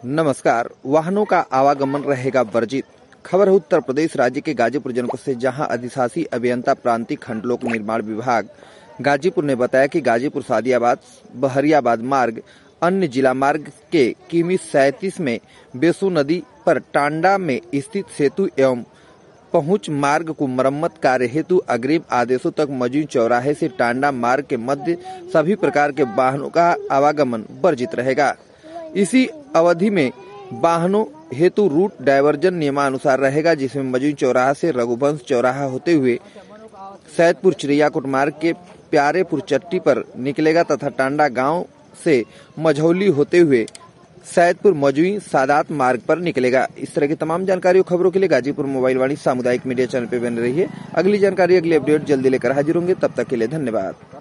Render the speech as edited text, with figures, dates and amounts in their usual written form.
नमस्कार। वाहनों का आवागमन रहेगा वर्जित। खबर है उत्तर प्रदेश राज्य के गाजीपुर जनपद से, जहां अधिशासी अभियंता प्रांतिक खंड लोक निर्माण विभाग गाजीपुर ने बताया कि गाजीपुर सादियाबाद बहरियाबाद मार्ग अन्य जिला मार्ग के किमी 37 में बेसू नदी पर टांडा में स्थित सेतु एवं पहुंच मार्ग को मरम्मत कार्य हेतु अग्रिम आदेशों तक मजूई चौराहे से टांडा मार्ग के मध्य सभी प्रकार के वाहनों का आवागमन वर्जित रहेगा। इसी अवधि में वाहनों हेतु रूट डायवर्जन नियमानुसार रहेगा, जिसमें मजूई चौराहा से रघुवंश चौराहा होते हुए सैदपुर चिड़ैयाकोट मार्ग के प्यारेपुर चट्टी पर निकलेगा तथा टांडा गांव से मझौली होते हुए सैदपुर मजूई सादात मार्ग पर निकलेगा। इस तरह की तमाम जानकारी और खबरों के लिए गाजीपुर मोबाइल वाणी सामुदायिक मीडिया चैनल पर बने रहिए। अगली जानकारी, अगली अपडेट जल्दी लेकर हाजिर होंगे। तब तक के लिए धन्यवाद।